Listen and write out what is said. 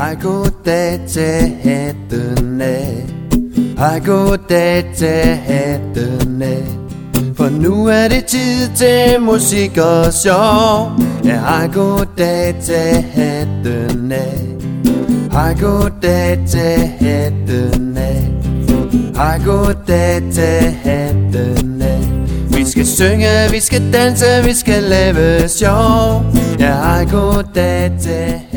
Hej goddag til hattene. Hej goddag til hattene. For nu er det tid til musik og sjov. Ja, hej goddag til hattene. Hej goddag til hattene. Hej goddag til hattene. Vi skal synge, vi skal danse, vi skal lave sjov. Ja, hej goddag til